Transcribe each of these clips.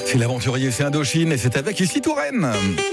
C'est l'aventurier, c'est Indochine et c'est avec Ici Touraine.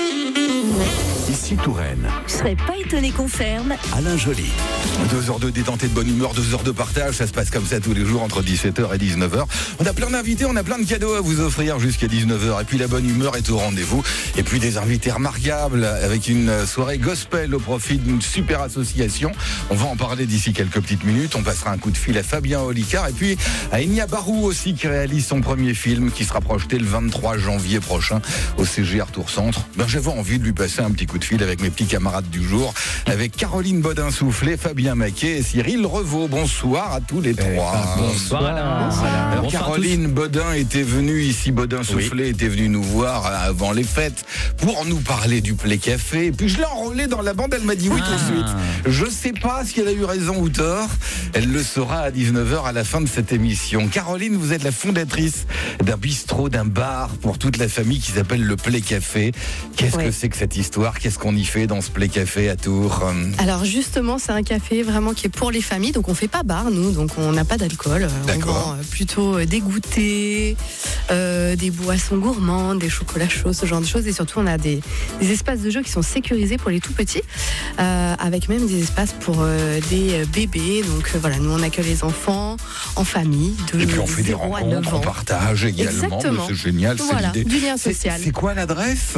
Ici Touraine. Je serais pas étonné qu'on ferme. Alain Joly. 2 heures de détente et de bonne humeur, 2 heures de partage, ça se passe comme ça tous les jours entre 17h et 19h. On a plein d'invités, on a plein de cadeaux à vous offrir jusqu'à 19h. Et puis la bonne humeur est au rendez-vous. Et puis des invités remarquables avec une soirée gospel au profit d'une super association. On va en parler d'ici quelques petites minutes. On passera un coup de fil à Fabien Olicard et puis à Enya Barou aussi qui réalise son premier film qui sera projeté le 23 janvier prochain au CGR Tour Centre. J'avais envie de lui passer un petit coup de fil avec mes petits camarades du jour, avec Caroline Bodin-Soufflet, Fabien Maquet et Cyril Revaux. Bonsoir à tous les trois. Bonsoir Alain. Alors Bonsoir Caroline Bodin était venue ici, Bodin-Soufflet était venue nous voir avant les fêtes pour nous parler du Play Café. Et puis je l'ai enrôlée dans la bande, elle m'a dit oui tout de suite. Je sais pas si elle a eu raison ou tort. Elle le saura à 19h à la fin de cette émission. Caroline, vous êtes la fondatrice d'un bistrot, d'un bar pour toute la famille qui s'appelle le Play Café. Qu'est-ce que c'est que cette histoire? Qu'est-ce qu'on y fait dans ce Play Café à Tours? Alors justement, c'est un café vraiment qui est pour les familles, donc on fait pas bar nous, donc on n'a pas d'alcool. D'accord. On vend plutôt des goûters, des boissons gourmandes, des chocolats chauds, ce genre de choses, et surtout on a des espaces de jeu qui sont sécurisés pour les tout petits, avec même des espaces pour des bébés. Donc voilà, nous on accueille les enfants en famille de Et puis on fait des 0 à 9 rencontres, on ans. partage également. Exactement. C'est génial, Voilà, c'est l'idée. du lien social. C'est quoi l'adresse?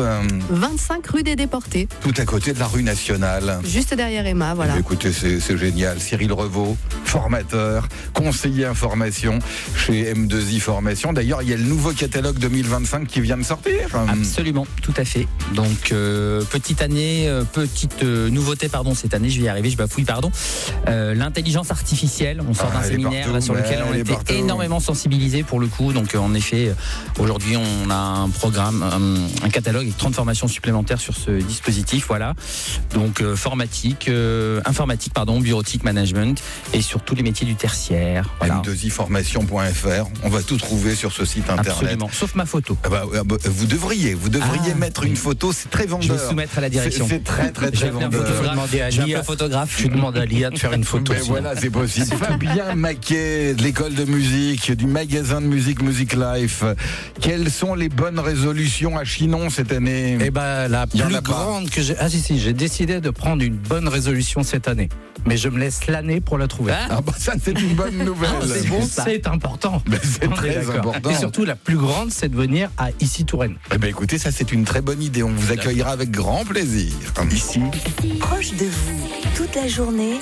25 rue des Déportés, Tout à côté de la rue Nationale. juste derrière Emma, voilà. Eh bien, écoutez, c'est génial. Cyril Revaux, formateur, conseiller information chez M2I Formation. D'ailleurs, il y a le nouveau catalogue 2025 qui vient de sortir. Absolument, tout à fait. Donc petite année, petite nouveauté, cette année, je vais y arriver, je bafouille, l'intelligence artificielle. On sort d'un elle est séminaire partout, là, sur lequel on elle est était partout. énormément sensibilisés pour le coup. Donc en effet, aujourd'hui, on a un programme, un catalogue avec 30 formations supplémentaires sur ce dispositif. Voilà. Donc informatique, bureautique, management et sur tous les métiers du tertiaire. Voilà. M2iformation.fr. On va tout trouver sur ce site internet. Absolument, sauf ma photo. Vous devriez mettre une photo, c'est très vendeur. Je vais soumettre à la direction. C'est très vendeur. Je vais photographe. Tu demandes à Lia de faire une photo. Mais voilà, c'est possible. Fabien Maquet, de l'école de musique, du magasin de musique Music Life. Quelles sont les bonnes résolutions à Chinon cette année? Eh ben, la Il y en plus a pas. grande que j'ai. Ah si, j'ai décidé de prendre une bonne résolution cette année. Mais je me laisse l'année pour la trouver. Ça, c'est une bonne nouvelle. C'est bon, c'est important. Mais c'est On est très d'accord. important. Et surtout, la plus grande, c'est de venir à Ici Touraine. Eh ben, écoutez, ça, c'est une très bonne idée. On vous accueillera avec grand plaisir. Ici, Proche de vous, toute la journée,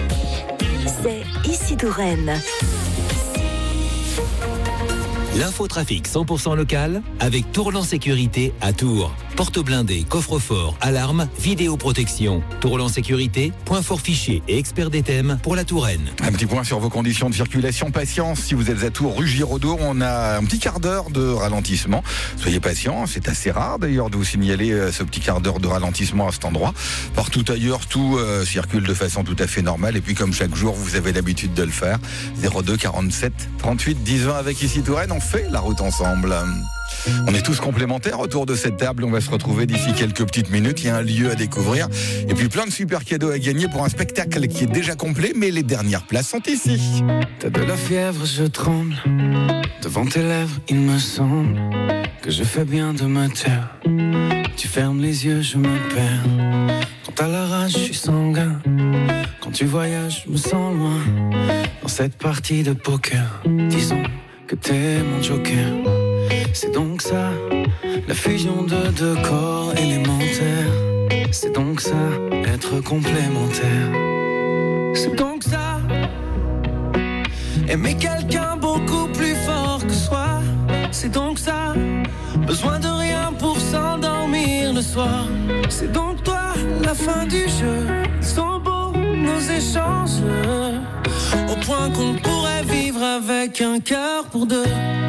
c'est Ici Touraine. L'infotrafic 100% local avec Tourlan Sécurité à Tours. Porte blindée, coffre-fort, alarme, vidéoprotection. Tourlan Sécurité, point fort fichier et expert des thèmes pour la Touraine. Un petit point sur vos conditions de circulation. Patience, si vous êtes à Tours, rue Giraudour, on a un petit quart d'heure de ralentissement. Soyez patients, c'est assez rare d'ailleurs de vous signaler ce petit quart d'heure de ralentissement à cet endroit. Partout ailleurs, tout circule de façon tout à fait normale. Et puis comme chaque jour, vous avez l'habitude de le faire. 02 47 38 10 20 avec Ici Touraine, on fait la route ensemble. On est tous complémentaires autour de cette table. On va se retrouver d'ici quelques petites minutes. Il y a un lieu à découvrir. Et puis plein de super cadeaux à gagner pour un spectacle qui est déjà complet. Mais les dernières places sont ici. T'as de la fièvre, je tremble. Devant tes lèvres, il me semble que je fais bien de me taire. Tu fermes les yeux, je me perds. Quand t'as la rage, je suis sanguin. Quand tu voyages, je me sens loin. Dans cette partie de poker, disons que t'es mon joker. C'est donc ça, la fusion de deux corps élémentaires. C'est donc ça, être complémentaire. C'est donc ça, aimer quelqu'un beaucoup plus fort que soi. C'est donc ça, besoin de rien pour s'endormir le soir. C'est donc toi, la fin du jeu. Ils sont beaux nos échanges, au point qu'on pourrait vivre avec un cœur pour deux.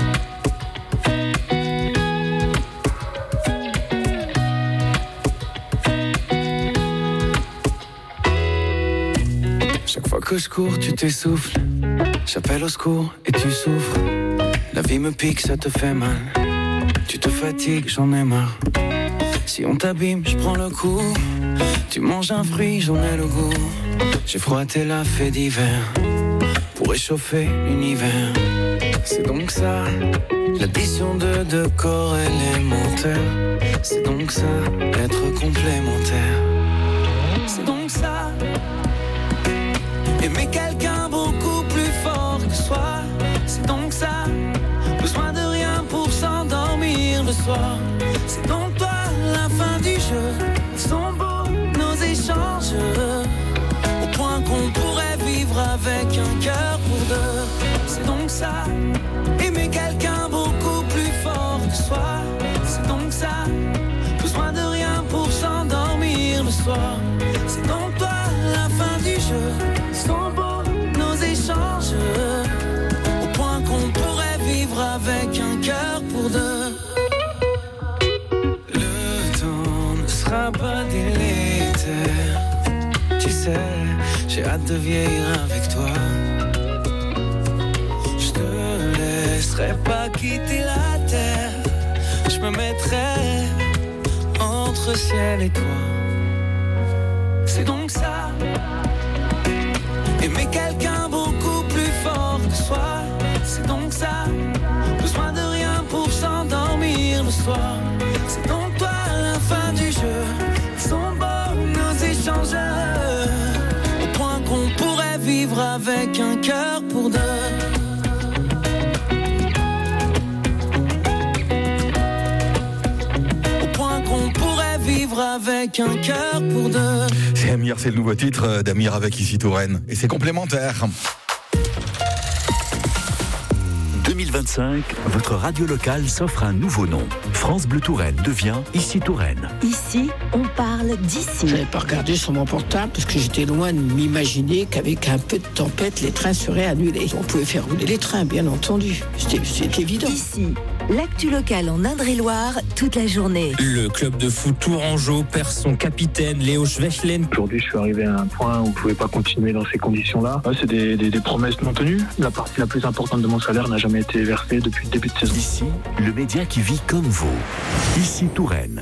Chaque fois que je cours, tu t'essouffles. J'appelle au secours et tu souffres. La vie me pique, ça te fait mal. Tu te fatigues, j'en ai marre. Si on t'abîme, je prends le coup. Tu manges un fruit, j'en ai le goût. J'ai froissé la fée d'hiver pour réchauffer l'univers. C'est donc ça, L'addition de deux corps élémentaires, c'est donc ça, être complémentaire. C'est donc ça, aimer quelqu'un beaucoup plus fort que soi. C'est donc ça, besoin de rien pour s'endormir le soir. C'est donc toi, la fin du jeu. Ils sont beaux, nos échanges, au point qu'on pourrait vivre avec un cœur pour deux. C'est donc ça, aimer quelqu'un beaucoup plus fort que soi. C'est donc ça, besoin de rien pour s'endormir le soir. C'est donc toi, la fin du jeu. Ils sont beaux, nos échanges, au point qu'on pourrait vivre avec un cœur pour deux. Le temps ne sera pas délétère. Tu sais, j'ai hâte de vieillir avec toi. Je te laisserai pas quitter la terre. Je me mettrai entre ciel et toi. C'est donc ça, aimer quelqu'un beaucoup plus fort que soi. C'est donc ça, besoin de rien pour s'endormir le soir. C'est donc toi, la fin du jeu. Ils sont beaux, nos échanges, au point qu'on pourrait vivre avec un cœur pour deux. Au point qu'on pourrait vivre avec un cœur pour deux. C'est Amir, c'est le nouveau titre d'Amir avec Ici Touraine. Et c'est complémentaire. 2025, votre radio locale s'offre un nouveau nom. France Bleu Touraine devient Ici Touraine. Ici, on parle d'ici. Je n'avais pas regardé sur mon portable parce que j'étais loin de m'imaginer qu'avec un peu de tempête, les trains seraient annulés. On pouvait faire rouler les trains, bien entendu. C'était évident. Ici, l'actu locale en Indre-et-Loire toute la journée. Le club de foot Tourangeau perd son capitaine Léo Schwechlen. Aujourd'hui, je suis arrivé à un point où je ne pouvais pas continuer dans ces conditions-là. Ouais, c'est des promesses non tenues. La partie la plus importante de mon salaire n'a jamais été versée depuis le début de saison. Ici, le média qui vit comme vous. Ici Touraine.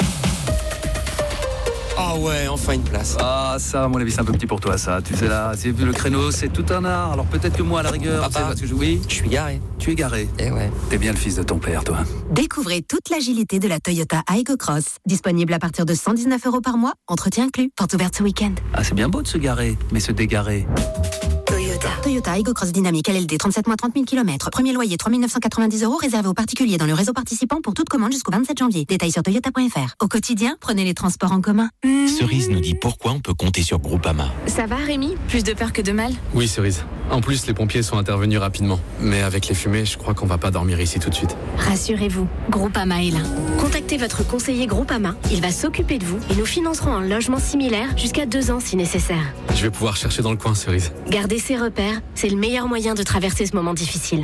Ah ouais, enfin une place. Ah ça, à mon avis, c'est un peu petit pour toi, ça. Tu sais là, c'est le créneau, c'est tout un art. Alors peut-être que moi, à la rigueur, Papa, parce que oui, je suis garé. Tu es garé. Eh ouais. T'es bien le fils de ton père, toi. Découvrez toute l'agilité de la Toyota Aygo Cross. Disponible à partir de 119 € par mois, entretien inclus. Porte ouverte ce week-end. Ah, c'est bien beau de se garer, mais se dégarer. Toyota Aygo Cross Dynamique LLD, 37 mois, 30 000 km. Premier loyer, 3 990 €, réservé aux particuliers dans le réseau participant pour toute commande jusqu'au 27 janvier. Détails sur toyota.fr. Au quotidien, prenez les transports en commun. Cerise nous dit pourquoi on peut compter sur Groupama. Ça va, Rémi? Plus de peur que de mal? Oui, Cerise. En plus, les pompiers sont intervenus rapidement. Mais avec les fumées, je crois qu'on va pas dormir ici tout de suite. Rassurez-vous, Groupama est là. Contactez votre conseiller Groupama. Il va s'occuper de vous et nous financerons un logement similaire jusqu'à 2 ans si nécessaire. Je vais pouvoir chercher dans le coin, Cerise. Gardez ses repères, c'est le meilleur moyen de traverser ce moment difficile.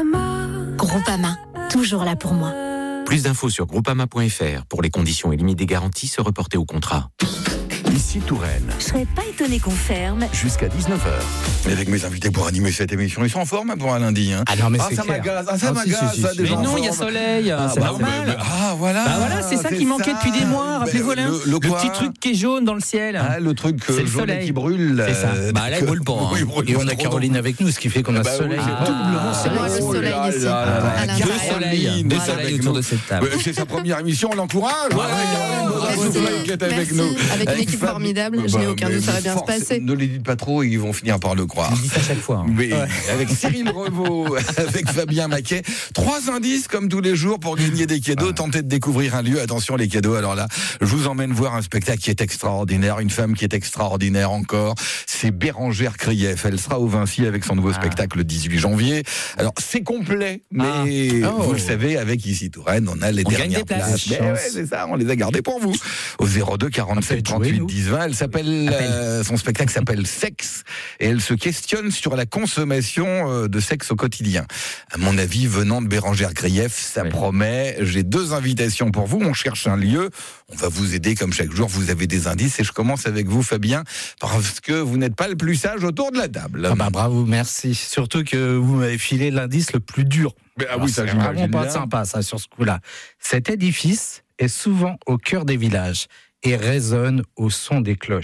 Groupama, toujours là pour moi. Plus d'infos sur groupama.fr. Pour les conditions et limites des garanties, se reporter au contrat. Ici Touraine. Je serais pas étonné qu'on ferme. Jusqu'à 19h. Et avec mes invités pour animer cette émission, ils sont en forme pour un lundi. Hein. Ah non, mais c'est ça clair. m'agace, ça m'agace, si, ça, si, des Mais gens non, en il y a forme. soleil, c'est normal. Ah voilà. Bah voilà, c'est ça qui manquait depuis des mois. Rappelez-vous, là, le quoi petit truc qui est jaune dans le ciel. Ah, le truc C'est le jaune soleil. qui brûle. C'est ça. Bah là, il brûle pas. Hein. Oui, il brûle Et pas on a trop, Caroline avec nous, ce qui fait qu'on a Bah le soleil. oui, doublement C'est moi le soleil ici. À Deux l'intérieur. soleils, deux soleils avec autour nous. de cette table. Ouais, c'est sa première émission, on l'encourage. Ouais, Caroline Baudin-Soufflet qui est avec Merci. nous. Avec une équipe Fab- formidable, je n'ai aucun doute, ça va bien se passer. Ne les dites pas trop, ils vont finir par le croire. Je dis ça chaque fois. Hein. Mais avec Cyril Revaux, avec Fabien Maquet, 3 indices comme tous les jours pour gagner des cadeaux. Tentez de découvrir un lieu. Attention les cadeaux. Alors là, je vous emmène voir un spectacle qui est extraordinaire, une femme qui est extraordinaire encore. C'est Bérangère Krief. Elle sera au Vinci avec son nouveau spectacle le 18 janvier. Alors c'est complet, mais vous le savez, avec Ici Touraine, on a les On gagne dernières des places. places. Mais ouais, c'est ça, on les a gardées pour vous. Au 02 47 38 10 20. Elle s'appelle, son spectacle s'appelle Sexe et elle se questionne sur la consommation de sexe au quotidien. À mon avis, venant de Bérangère Krief, ça promet. J'ai 2 invitations pour vous. On cherche un lieu. On va vous aider comme chaque jour. Vous avez des indices et je commence avec vous, Fabien, parce que vous n'êtes pas le plus sage autour de la table. Ah bah bravo, merci. Surtout que vous m'avez filé l'indice le plus dur. Ah oui, ça c'est j'imagine vraiment pas bien. sympa ça sur ce coup-là. Cet édifice est souvent au cœur des villages et résonne au son des cloches.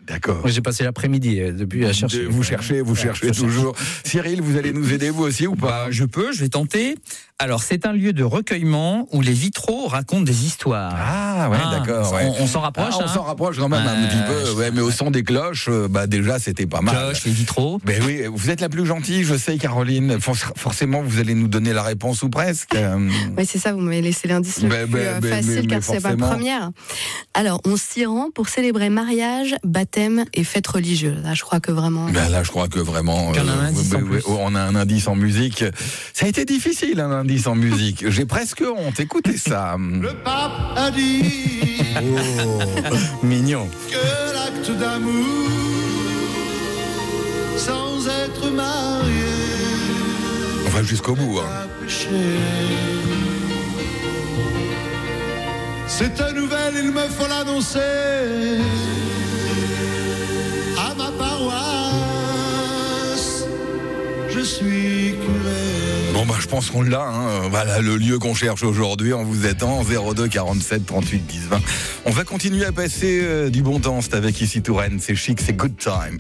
D'accord. J'ai passé l'après-midi depuis à chercher. Vous cherchez toujours. Cyril, vous allez nous aider vous aussi ou pas? Je vais tenter. Alors, c'est un lieu de recueillement où les vitraux racontent des histoires. Ah, ouais, d'accord. Ouais. On s'en rapproche. On s'en rapproche quand même un petit peu. Ouais, mais au son des cloches, déjà, c'était pas mal. Cloches, les vitraux. Mais oui, vous êtes la plus gentille, je sais, Caroline. Forcément, vous allez nous donner la réponse ou presque. Oui, c'est ça, vous m'avez laissé l'indice le plus facile, car c'est ma première. Alors, on s'y rend pour célébrer mariage, baptême et fête religieuse. Là, je crois que vraiment. Là, je crois que vraiment. On a un indice en musique. Ça a été difficile, un indice en musique. J'ai presque honte. Écoutez ça. Le pape a dit mignon que l'acte d'amour sans être marié. On va jusqu'au bout. Cette nouvelle, il me faut l'annoncer à ma paroisse. Je suis curé. Bon je pense qu'on l'a. Voilà le lieu qu'on cherche aujourd'hui. On vous attend 02 47 38 10 20. On va continuer à passer du bon temps. C'est avec Ici Touraine. C'est chic, c'est Good Times.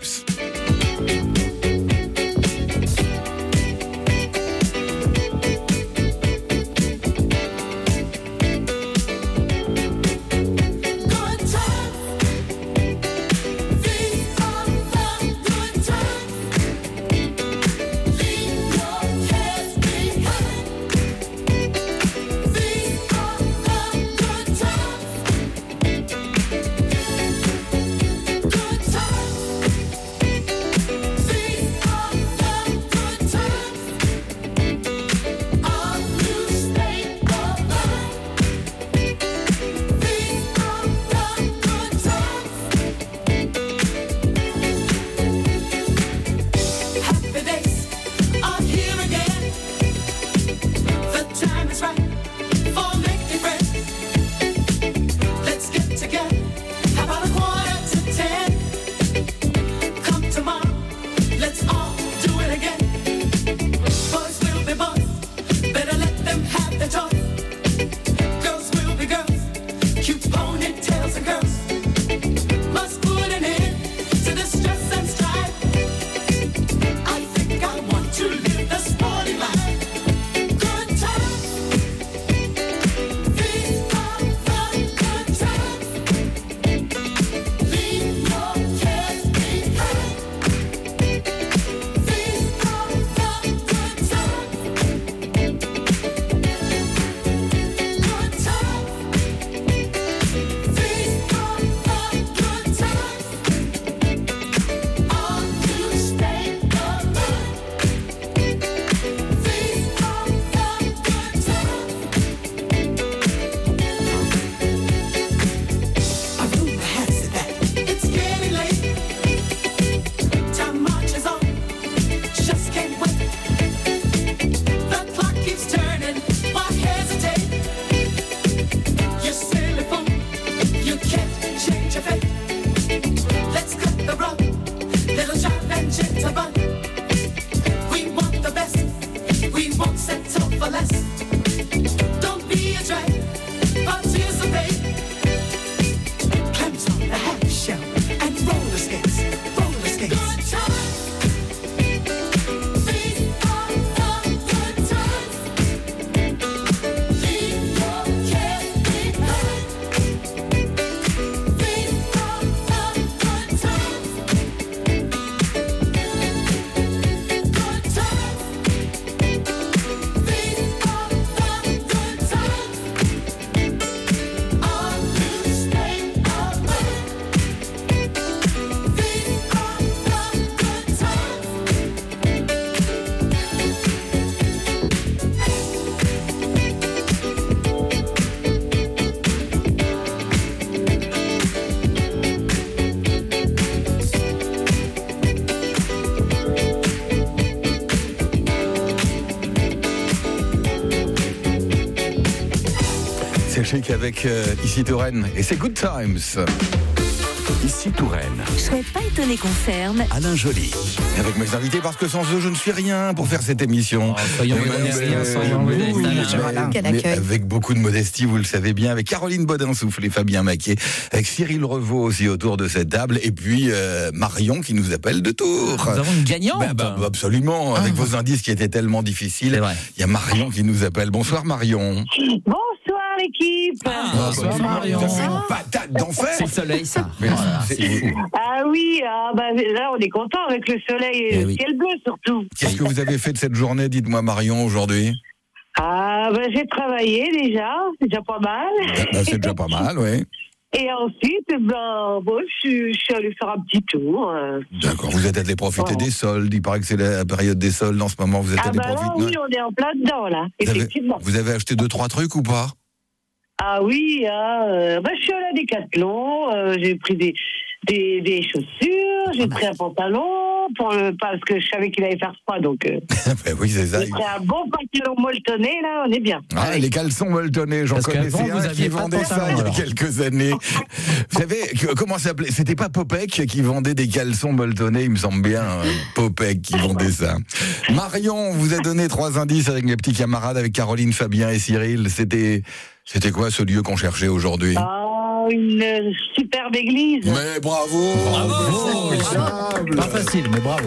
Chic avec Ici Touraine et c'est Good Times. Ici Touraine. Je serais pas étonné qu'on ferme. Alain Joly. Avec mes invités, parce que sans eux, je ne suis rien pour faire cette émission. Soyons modestes. Quel mais accueil. avec beaucoup de modestie, vous le savez bien, avec Caroline Bodin-Souffle et Fabien Maquet, avec Cyril Revaux aussi autour de cette table, et puis Marion qui nous appelle de Tours. Nous avons une gagnante. Absolument, avec vos indices qui étaient tellement difficiles. Il y a Marion qui nous appelle. Bonsoir Marion. Bonsoir l'équipe. Bonsoir Marion. C'est une patate d'enfer. C'est le soleil, ça. Ah oui, là on est content avec le soleil et le ciel bleu surtout. Qu'est-ce que vous avez fait de cette journée, dites-moi Marion, aujourd'hui? J'ai travaillé déjà, c'est déjà pas mal. C'est déjà pas mal, oui. Et ensuite, je suis allée faire un petit tour. D'accord, vous êtes allé profiter des soldes. Il paraît que c'est la période des soldes en ce moment. Vous êtes allé profiter. Oui, on est en plein dedans là, effectivement. Vous avez acheté 2-3 trucs ou pas? Ah oui, je suis allée à Decathlon, j'ai pris des chaussures, j'ai pris un pantalon parce que je savais qu'il allait faire froid, donc oui, c'est ça. j'ai pris un bon pantalon molletonné, là, on est bien. Les caleçons molletonnés, j'en connaissais un qui vendait ça il y a quelques années. Vous savez, comment ça s'appelait? C'était pas Popek qui vendait des caleçons molletonnés, il me semble bien, Popek qui vendait ça. Marion, on vous a donné 3 indices avec mes petits camarades, avec Caroline, Fabien et Cyril. C'était quoi ce lieu qu'on cherchait aujourd'hui? Une superbe église. Mais bravo. Pas facile, mais bravo.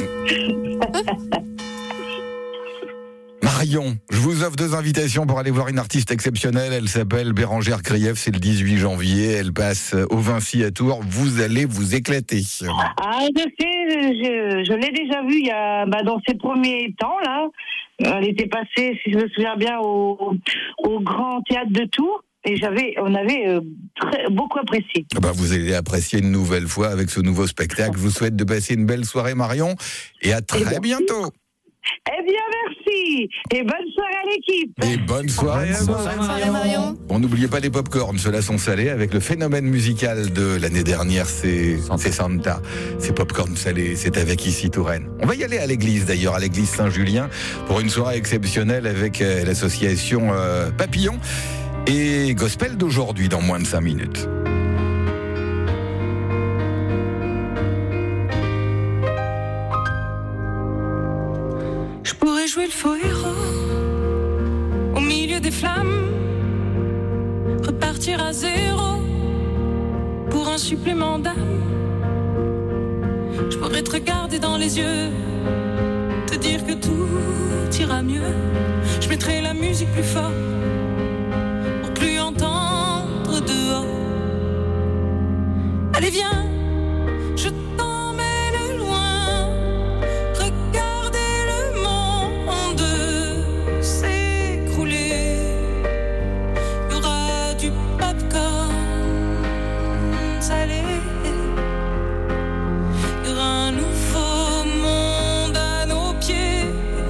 Marion, je vous offre 2 invitations pour aller voir une artiste exceptionnelle. Elle s'appelle Bérangère Krief, c'est le 18 janvier. Elle passe au Vinci à Tours. Vous allez vous éclater. Je sais, je l'ai déjà vue il y a, dans ses premiers temps, là. Elle était passée, si je me souviens bien, au Grand Théâtre de Tours. Et on avait beaucoup apprécié. Vous allez apprécier une nouvelle fois avec ce nouveau spectacle. Je vous souhaite de passer une belle soirée, Marion, et à très bientôt. Eh bien, merci. Et bonne soirée à l'équipe. Et bonne soirée à vous. Bonne soirée, Marion. Bon, n'oubliez pas les pop-corns, ceux-là sont salés. Avec le phénomène musical de l'année dernière, c'est Santa. C'est pop-corn salés, c'est avec Ici Touraine. On va y aller à l'église d'ailleurs, à l'église Saint-Julien, pour une soirée exceptionnelle avec l'association Papillon. Et gospel d'aujourd'hui dans moins de 5 minutes. Je pourrais jouer le faux héros au milieu des flammes, repartir à zéro pour un supplément d'âme. Je pourrais te regarder dans les yeux, te dire que tout ira mieux. Je mettrai la musique plus fort pour plus entendre dehors. Allez viens, je t'emmène loin, regarder le monde s'écrouler. Il y aura du popcorn salé, il y aura un nouveau monde à nos pieds.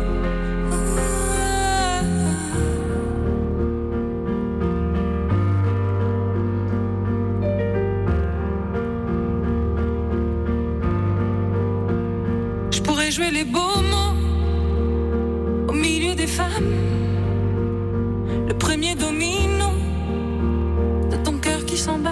Jouer les beaux mots au milieu des femmes, le premier domino de ton cœur qui s'emballe.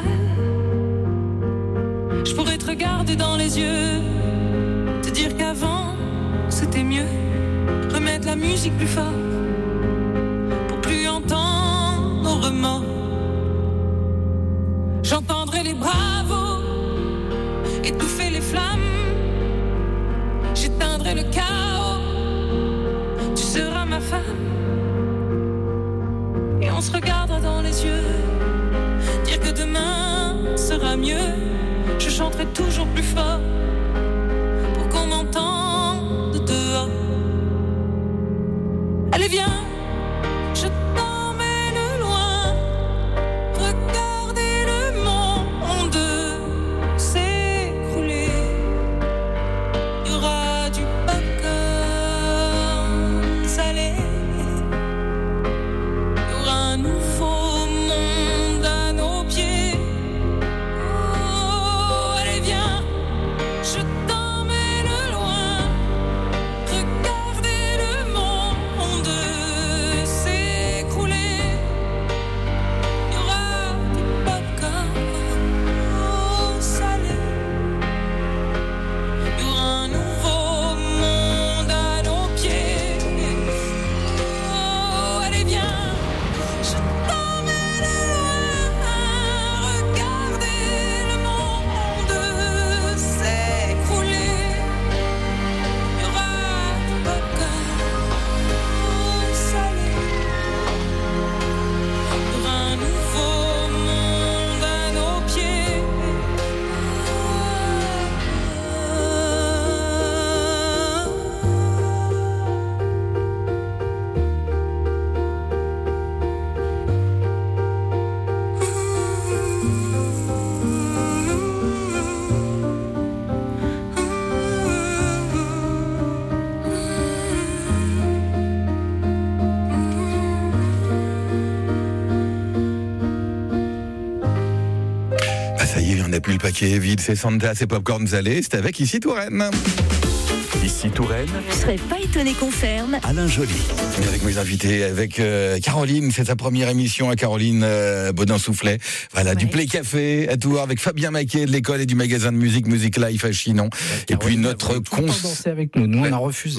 Je pourrais te regarder dans les yeux, te dire qu'avant c'était mieux, remettre la musique plus fort pour plus entendre nos remords. J'entendrai les bravos étouffer les flammes. J'éteindrai le chaos, tu seras ma femme. Et on se regardera dans les yeux, dire que demain sera mieux. Je chanterai toujours plus fort pour qu'on m'entende dehors. Allez viens, je t'emmène loin, regarder le monde s'écrouler. Il y aura du popcorn salé, il y aura un nouveau monde à nos pieds. Oh, allez viens, je t'emmène loin, regarder le monde n'a plus le paquet vide, c'est Santa, c'est Popcorn Salé, c'est avec Ici Touraine. Ici Touraine, Je serais pas étonné qu'on ferme. Alain Joly. Et avec mes invités, avec Caroline, c'est sa première émission à Caroline Bodin-Soufflet. Voilà, du Play Café à Tours, avec Fabien Maquet de l'école et du magasin de musique Music Life à Chinon. Et puis notre danser avec nous, on a refusé.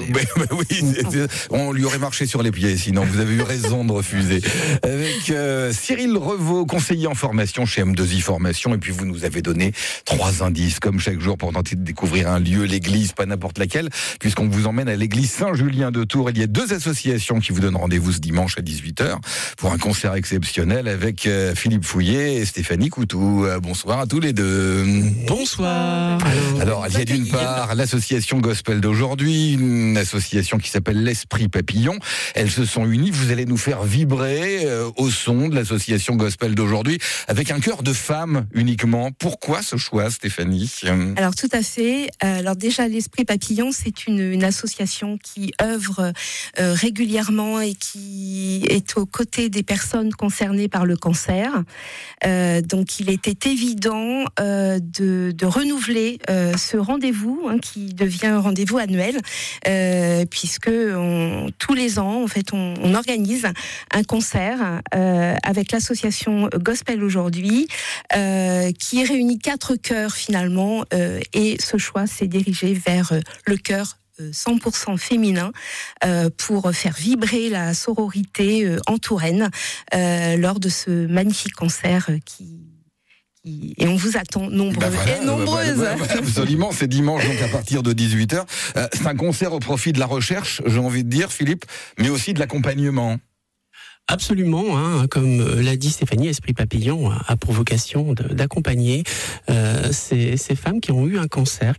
On lui aurait marché sur les pieds, sinon vous avez eu raison de refuser. Avec Cyril Revaux, conseiller en formation chez M2I Formation, et puis vous nous avez donné 3 indices, comme chaque jour, pour tenter de découvrir un lieu, l'église, pas n'importe laquelle, puisqu'on vous emmène à l'église Saint-Julien de Tours. Il y a 2 associations qui vous donnent rendez-vous ce dimanche à 18h pour un concert exceptionnel avec Philippe Fouillet et Stéphanie Coutou. Bonsoir à tous les deux. Bonsoir. Alors, il y a d'une part l'association Gospel d'aujourd'hui, une association qui s'appelle l'Esprit Papillon. Elles se sont unies, vous allez nous faire vibrer au son de l'association Gospel d'aujourd'hui avec un chœur de femmes uniquement. Pourquoi ce choix, Stéphanie ? Alors tout à fait. Alors déjà, l'Esprit Papillon, c'est une association qui œuvre régulièrement et qui est aux côtés des personnes concernées par le cancer. Donc il était évident de renouveler ce rendez-vous qui devient un rendez-vous annuel, puisque tous les ans, en fait, on organise un concert avec l'association Gospel aujourd'hui, qui réunit 4 chœurs finalement, et ce choix s'est dirigé vers le chœur 100% féminin pour faire vibrer la sororité en Touraine lors de ce magnifique concert et on vous attend nombreux et nombreuses. Absolument, c'est dimanche donc à partir de 18h. C'est un concert au profit de la recherche, j'ai envie de dire, Philippe, mais aussi de l'accompagnement. Absolument, comme l'a dit Stéphanie, Esprit Papillon a pour vocation d'accompagner ces femmes qui ont eu un cancer,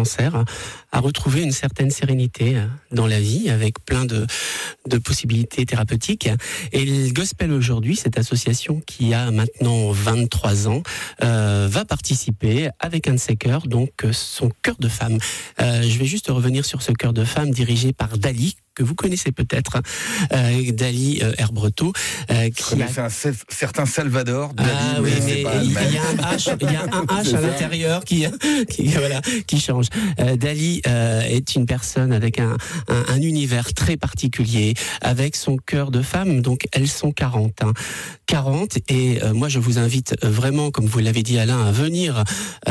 à retrouver une certaine sérénité dans la vie avec plein de possibilités thérapeutiques. Et le Gospel aujourd'hui, cette association qui a maintenant 23 ans, va participer avec un de ses chœurs, donc son chœur de femmes. Je vais juste revenir sur ce chœur de femmes dirigé par Dali, que vous connaissez peut-être, Dali Herbretot. Qui a fait un certain Salvador. Dali, oui, mais il y a un H à l'intérieur qui change. Dali est une personne avec un univers très particulier, avec son chœur de femme, donc elles sont 40. 40, et moi je vous invite vraiment, comme vous l'avez dit Alain, à venir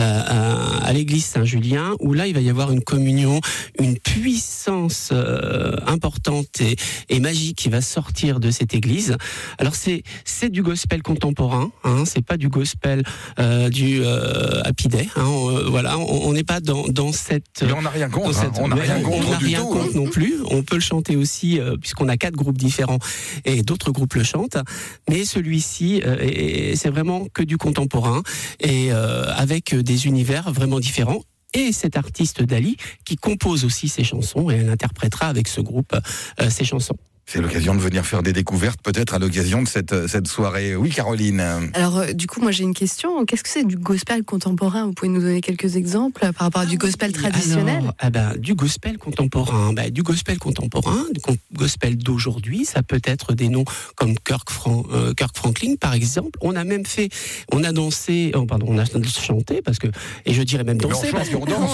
à l'église Saint-Julien, où là il va y avoir une communion, une puissance importante et magique qui va sortir de cette église. Alors c'est du gospel contemporain, c'est pas du gospel du Happy Day, voilà, on n'est pas dans cette... Mais on n'a rien contre, on n'a rien contre non plus. On peut le chanter aussi, puisqu'on a 4 groupes différents et d'autres groupes le chantent, mais celui-ci, c'est vraiment que du contemporain et avec des univers vraiment différents. Et cet artiste Dali qui compose aussi ses chansons, et elle interprétera avec ce groupe ses chansons. C'est l'occasion de venir faire des découvertes, peut-être à l'occasion de cette soirée. Oui, Caroline. Alors, du coup, moi j'ai une question. Qu'est-ce que c'est du gospel contemporain ? Vous pouvez nous donner quelques exemples par rapport à du gospel traditionnel ? Alors, du gospel contemporain. Du gospel d'aujourd'hui, ça peut être des noms comme Kirk Franklin, par exemple. On a même on a chanté, parce que, et je dirais même dansé, parce qu'on danse.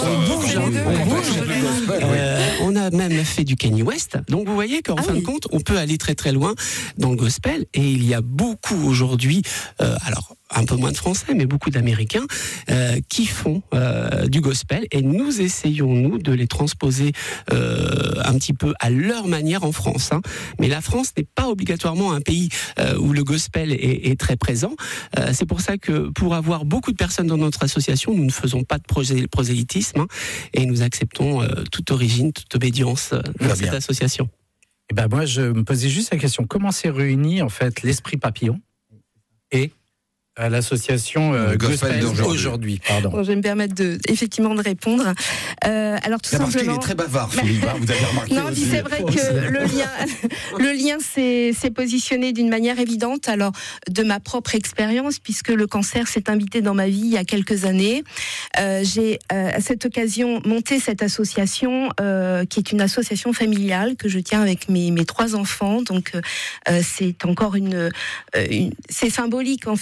On a même fait du Kanye West. Donc vous voyez qu'en fin de compte, on peut aller très très loin dans le gospel, et il y a beaucoup aujourd'hui, alors un peu moins de Français, mais beaucoup d'Américains qui font du gospel, et nous essayons de les transposer un petit peu à leur manière en France. Mais la France n'est pas obligatoirement un pays où le gospel est très présent. C'est pour ça que pour avoir beaucoup de personnes dans notre association, nous ne faisons pas de prosélytisme, et nous acceptons toute origine, toute obédience dans cette association. Et moi, je me posais juste la question, comment s'est réuni en fait l'Esprit Papillon et l'association Gospel d'aujourd'hui. Bon, je vais me permettre effectivement de répondre. Alors tout simplement, qu'il est très bavard, Philippe. Vous avez remarqué. Non, puis c'est vrai que le lien s'est positionné d'une manière évidente. Alors de ma propre expérience, puisque le cancer s'est invité dans ma vie il y a quelques années, j'ai à cette occasion monté cette association qui est une association familiale que je tiens avec mes 3 enfants. Donc c'est encore c'est symbolique en fait,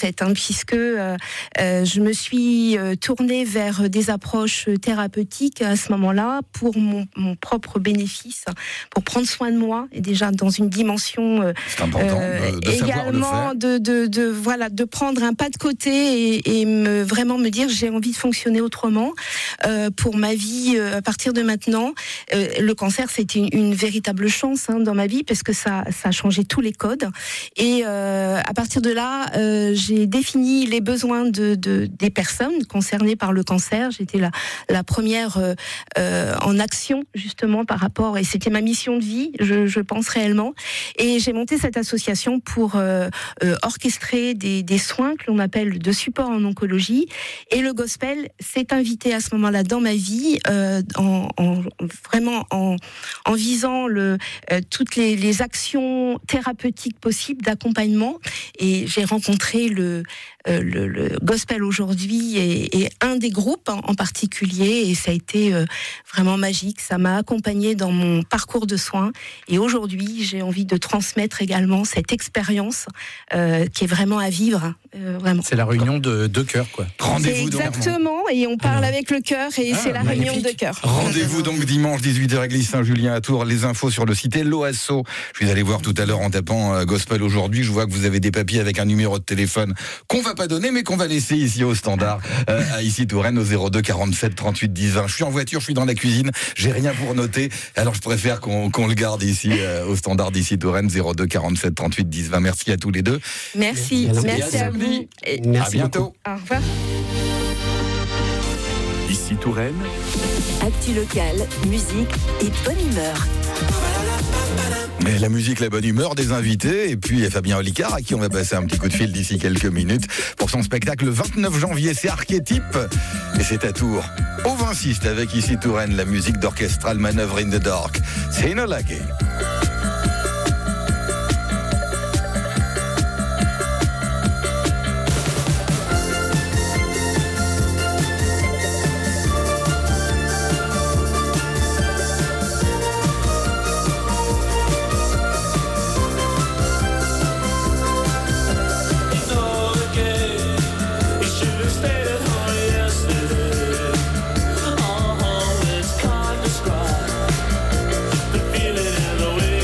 puisque je me suis tournée vers des approches thérapeutiques à ce moment-là pour mon propre bénéfice, pour prendre soin de moi et déjà dans une dimension c'est important de également de prendre un pas de côté et vraiment me dire j'ai envie de fonctionner autrement pour ma vie à partir de maintenant. Le cancer, c'était une véritable chance dans ma vie parce que ça a changé tous les codes et à partir de là j'ai défini les besoins des personnes concernées par le cancer. J'étais la première en action justement par rapport, et c'était ma mission de vie, je pense réellement, et j'ai monté cette association pour orchestrer des soins que l'on appelle de support en oncologie, et le gospel s'est invité à ce moment-là dans ma vie vraiment en visant toutes les actions thérapeutiques possibles d'accompagnement, et j'ai rencontré le gospel aujourd'hui et un des groupes en particulier, et ça a été vraiment magique. Ça m'a accompagnée dans mon parcours de soins, et aujourd'hui j'ai envie de transmettre également cette expérience qui est vraiment à vivre. Vraiment. C'est la réunion de deux cœurs, quoi. Rendez-vous exactement, et on parle avec le cœur, et c'est la réunion de cœur. Rendez-vous donc dimanche 18h à Église Saint-Julien à Tours. Les infos sur le site Helloasso. Je suis allé voir tout à l'heure en tapant gospel aujourd'hui. Je vois que vous avez des papiers avec un numéro de téléphone qu'on va pas donner, mais qu'on va laisser ici au standard à ici Touraine au 02 47 38 10 20. Je suis en voiture, je suis dans la cuisine, j'ai rien pour noter. Alors je préfère qu'on le garde ici au standard d'ici Touraine 02 47 38 10 20. Merci à tous les deux. Merci à vous. À bientôt. Au revoir. Ici Touraine. Actu locale, musique et bonne humeur. Mais la musique, la bonne humeur des invités, et puis il y a Fabien Olicard à qui on va passer un petit coup de fil d'ici quelques minutes pour son spectacle le 29 janvier, c'est Archétype, et c'est à Tours. Au 26 avec ici Touraine, la musique d'Orchestral Manœuvre in the Dark. C'est Enola Gay. The feeling and the way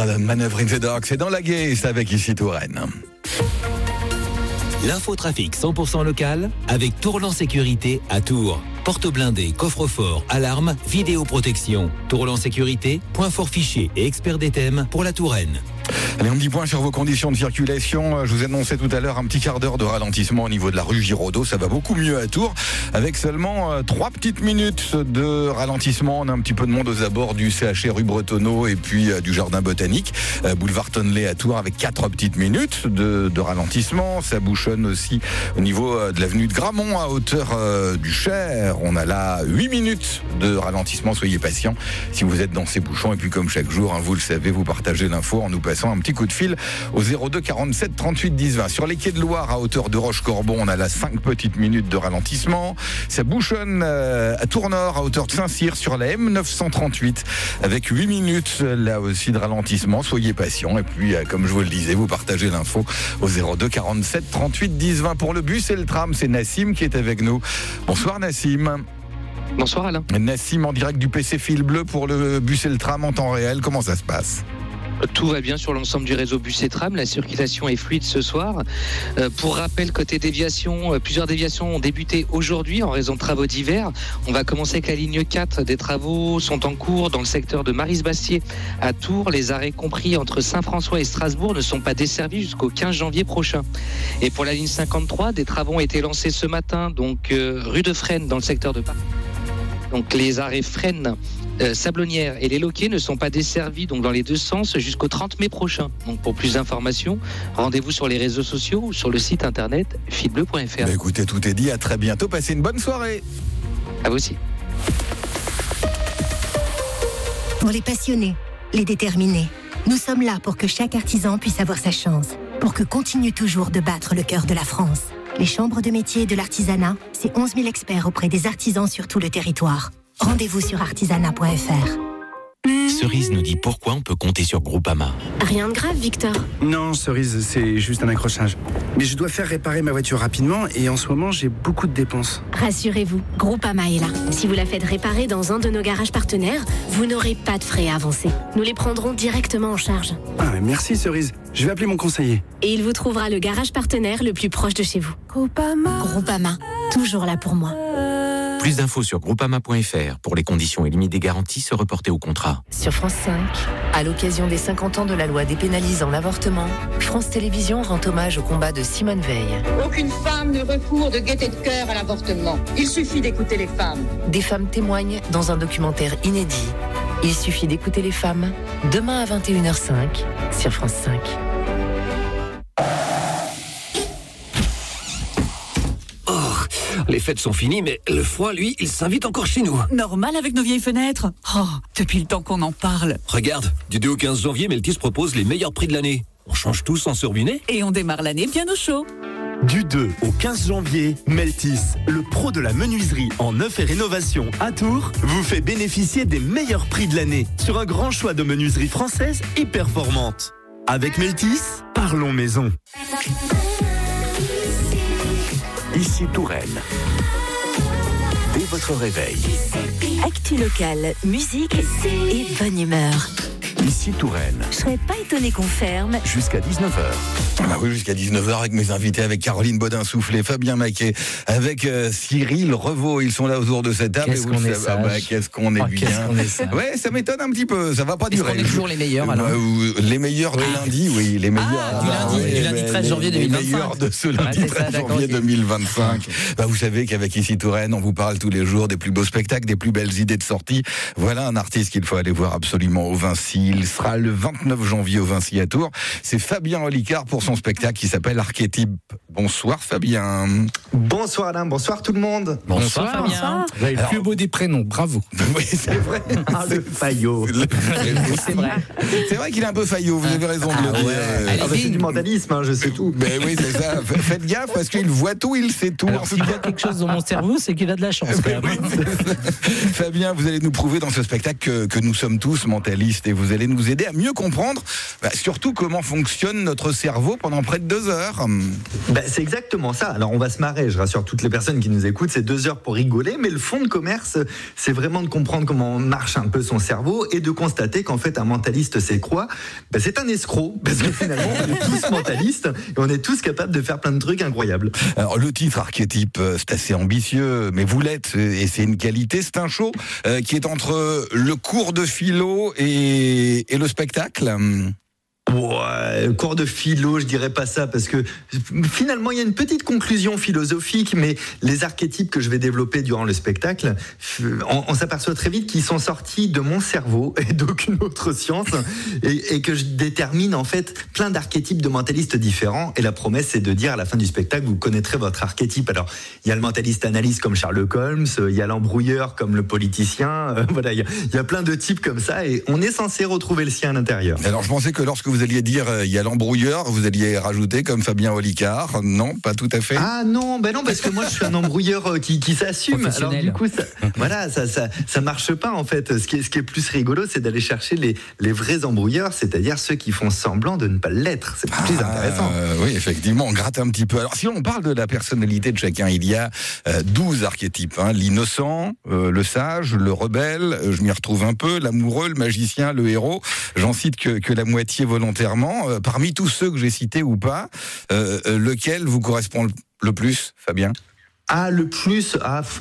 Manœuvre in the Dark, c'est dans la Gaze avec ici Touraine. L'infotrafic 100% local avec Tourlan Sécurité à Tours. Porte blindée, coffre-fort, alarme, vidéoprotection. Tourlan Sécurité, point fort fichier et expert des thèmes pour la Touraine. Allez, un petit point sur vos conditions de circulation. Je vous annonçais tout à l'heure un petit quart d'heure de ralentissement au niveau de la rue Giraudot. Ça va beaucoup mieux à Tours, avec seulement 3 petites minutes de ralentissement. On a un petit peu de monde aux abords du CHR rue Bretonneau et puis du Jardin Botanique. Boulevard Tonnelet à Tours avec 4 petites minutes de ralentissement. Ça bouchonne aussi au niveau de l'avenue de Gramont à hauteur du Cher. On a là 8 minutes de ralentissement. Soyez patients si vous êtes dans ces bouchons. Et puis comme chaque jour, vous le savez, vous partagez l'info en nous passant un petit coup de fil au 02 47 38 10 20. Sur les quais de Loire à hauteur de Roche-Corbon, on a là 5 petites minutes de ralentissement. Ça bouchonne à Tours-Nord à hauteur de Saint-Cyr sur la M938 avec 8 minutes là aussi de ralentissement. Soyez patients et puis comme je vous le disais, vous partagez l'info au 02 47 38 10 20. Pour le bus et le tram, c'est Nassim qui est avec nous. Bonsoir Nassim. Bonsoir Alain. Nassim en direct du PC Fil Bleu pour le bus et le tram en temps réel. Comment ça se passe ? Tout va bien sur l'ensemble du réseau bus et tram. La circulation est fluide ce soir. Pour rappel, côté déviation, plusieurs déviations ont débuté aujourd'hui en raison de travaux d'hiver. On va commencer avec la ligne 4. Des travaux sont en cours dans le secteur de Maris-Bastier à Tours. Les arrêts compris entre Saint-François et Strasbourg ne sont pas desservis jusqu'au 15 janvier prochain. Et pour la ligne 53, des travaux ont été lancés ce matin, donc rue de Fresnes dans le secteur de Paris. Donc les arrêts Fresnes, Sablonnières et les Loquets ne sont pas desservis donc dans les deux sens jusqu'au 30 mai prochain. Donc pour plus d'informations, rendez-vous sur les réseaux sociaux ou sur le site internet filbleu.fr. Écoutez, tout est dit, à très bientôt, passez une bonne soirée. À vous aussi. Pour les passionnés, les déterminés, nous sommes là pour que chaque artisan puisse avoir sa chance, pour que continue toujours de battre le cœur de la France. Les chambres de métiers et de l'artisanat, c'est 11 000 experts auprès des artisans sur tout le territoire. Rendez-vous sur artisanat.fr. Cerise nous dit pourquoi on peut compter sur Groupama. Rien de grave, Victor. Non, Cerise, c'est juste un accrochage. Mais je dois faire réparer ma voiture rapidement et en ce moment, j'ai beaucoup de dépenses. Rassurez-vous, Groupama est là. Si vous la faites réparer dans un de nos garages partenaires, vous n'aurez pas de frais à avancer. Nous les prendrons directement en charge. Ah, merci Cerise. Je vais appeler mon conseiller. Et il vous trouvera le garage partenaire le plus proche de chez vous. Groupama, toujours là pour moi. Plus d'infos sur groupama.fr. Pour les conditions et limites des garanties, se reporter au contrat. Sur France 5, à l'occasion des 50 ans de la loi dépénalisant l'avortement, France Télévisions rend hommage au combat de Simone Veil. Aucune femme ne recourt de gaieté de cœur à l'avortement. Il suffit d'écouter les femmes. Des femmes témoignent dans un documentaire inédit. Il suffit d'écouter les femmes, demain à 21h05 sur France 5. Les fêtes sont finies, mais le froid, lui, il s'invite encore chez nous. Normal avec nos vieilles fenêtres. Oh, depuis le temps qu'on en parle. Regarde, du 2 au 15 janvier, Meltis propose les meilleurs prix de l'année. On change tout sans se ruiner. Et on démarre l'année bien au chaud. Du 2 au 15 janvier, Meltis, le pro de la menuiserie en neuf et rénovation à Tours, vous fait bénéficier des meilleurs prix de l'année sur un grand choix de menuiserie française et performante. Avec Meltis, parlons maison. Ici Touraine. Dès votre réveil. Actu locale, musique et bonne humeur. Ici Touraine. Je serais pas étonné qu'on ferme. Jusqu'à 19h. Ah oui, jusqu'à 19h avec mes invités, avec Caroline Bodin-Soufflé, Fabien Maquet, avec Cyril Revaux. Ils sont là autour de cette table. Qu'est-ce qu'on est sage. Qu'est-ce qu'on est bien. Ouais, ça m'étonne un petit peu. Ça va pas durer. On est toujours les meilleurs, alors. Les meilleurs de lundi, oui. Les meilleurs. Du lundi 13 janvier 2025. Les meilleurs de ce lundi 13 janvier 2025. Vous savez qu'avec Ici Touraine, on vous parle tous les jours des plus beaux spectacles, des plus belles idées de sortie. Voilà un artiste qu'il faut aller voir absolument au Vinci. Il sera le 29 janvier au Vinci à Tours. C'est Fabien Olicard pour son spectacle qui s'appelle Archétype. Bonsoir Fabien. Bonsoir Alain, bonsoir tout le monde. Bonsoir Fabien. Vous avez le plus beau des prénoms, bravo. Oui, c'est vrai. Le faillot. C'est vrai. C'est vrai qu'il est un peu faillot, vous avez raison de le dire. C'est du mentalisme, je sais tout. Ben oui, c'est ça. Faites gaffe parce qu'il voit tout, il sait tout. Alors, s'il y a quelque chose dans mon cerveau, c'est qu'il a de la chance. Fabien, vous allez nous prouver dans ce spectacle que nous sommes tous mentalistes et vous allez nous aider à mieux comprendre surtout comment fonctionne notre cerveau pendant près de 2 heures. C'est exactement ça. Alors on va se marrer, je rassure toutes les personnes qui nous écoutent, c'est 2 heures pour rigoler, mais le fond de commerce, c'est vraiment de comprendre comment marche un peu son cerveau et de constater qu'en fait un mentaliste c'est quoi ? C'est un escroc, parce que finalement on est tous mentalistes et on est tous capables de faire plein de trucs incroyables. Alors le titre archétype, c'est assez ambitieux, mais vous l'êtes et c'est une qualité. C'est un show qui est entre le cours de philo et le spectacle. Ouais, cours de philo, je dirais pas ça, parce que finalement il y a une petite conclusion philosophique, mais les archétypes que je vais développer durant le spectacle, on s'aperçoit très vite qu'ils sont sortis de mon cerveau et d'aucune autre science, et que je détermine en fait plein d'archétypes de mentalistes différents, et la promesse c'est de dire à la fin du spectacle, vous connaîtrez votre archétype. Alors il y a le mentaliste analyste comme Sherlock Holmes, il y a l'embrouilleur comme le politicien, voilà, il y a plein de types comme ça, et on est censé retrouver le sien à l'intérieur. Alors je pensais que lorsque vous alliez dire il y a l'embrouilleur, vous alliez rajouter comme Fabien Olicard. Non, pas tout à fait. Ah non, non, parce que moi je suis un embrouilleur qui s'assume. Alors du coup, ça marche pas en fait. Ce qui est plus rigolo, c'est d'aller chercher les vrais embrouilleurs, c'est-à-dire ceux qui font semblant de ne pas l'être. C'est plus intéressant. Oui, effectivement, on gratte un petit peu. Alors si on parle de la personnalité de chacun, il y a 12 archétypes. L'innocent, le sage, le rebelle, je m'y retrouve un peu, l'amoureux, le magicien, le héros. J'en cite que la moitié volontairement. Parmi tous ceux que j'ai cités ou pas, lequel vous correspond le plus, Fabien ? Le plus,